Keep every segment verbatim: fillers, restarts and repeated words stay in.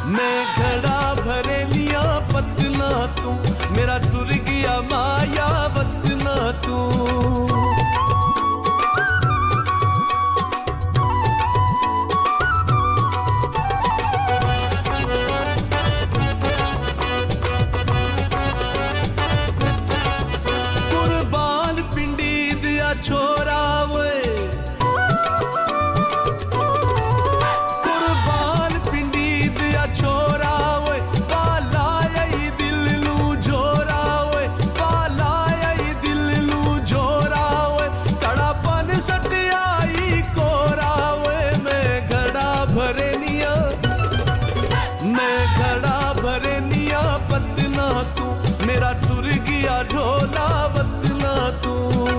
मैं घड़ा भरे लिया पतना तू, मेरा टुर गया माया वतना तू। कुर्बान पिंडी दिया छोरा वे, छोरा वे पाला यही दिल लू जोरा वे, पाला यही दिल लू जोरा वे, कड़ापन सटियाई कोरा वे। मैं घड़ा भरे निया, मैं घड़ा भरे निया पतना तू, मेरा टुर गया ढोला वतना तू।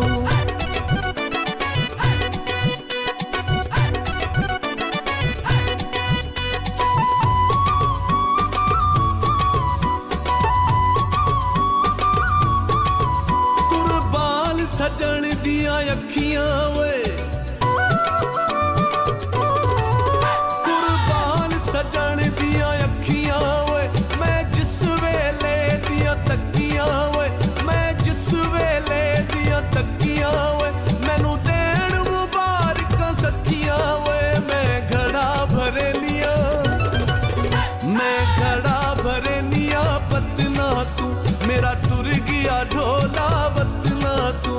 सजन दिया अखियां वे, कुर्बान सजन दिया अखियां वे, मैं जिस वेले दिया तकियां वे, मैं जिस वेले दिया तकियां वे, मैनू देन मुबारक सखियां वे। मैं घड़ा भरे लिया, मैं घड़ा भरे लिया पतना तू, मेरा टुर गया ढोला वतना तू।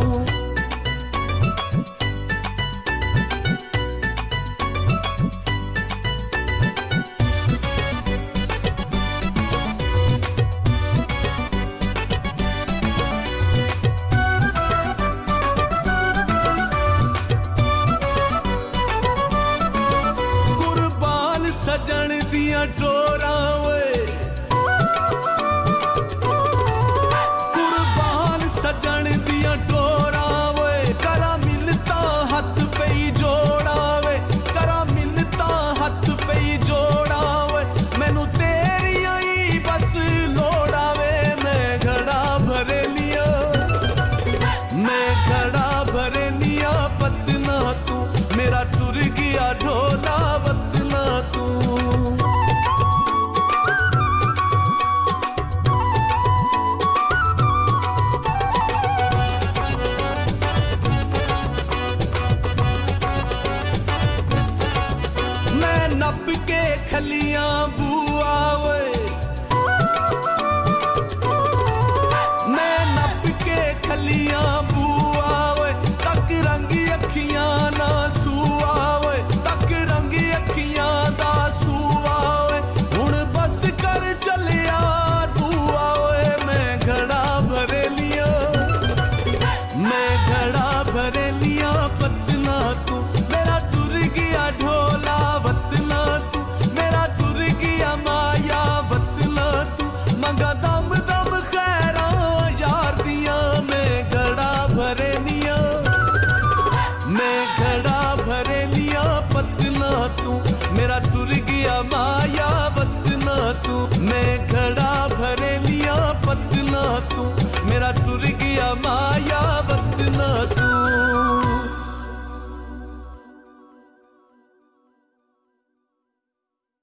कुर्बान सजन दिया डोरा वे, सजन दिया डोरा वे, करा मिलता हथ पई जोड़ा वे, करा मिलता हथ पई जोड़ा वे, मैनू तेरी आई बस लोड़ा वे। मैं घड़ा भरे लिया, मैं घड़ा भरे लिया पतना तू, मेरा टुर गया ढोला वतना तू। नप के खलियां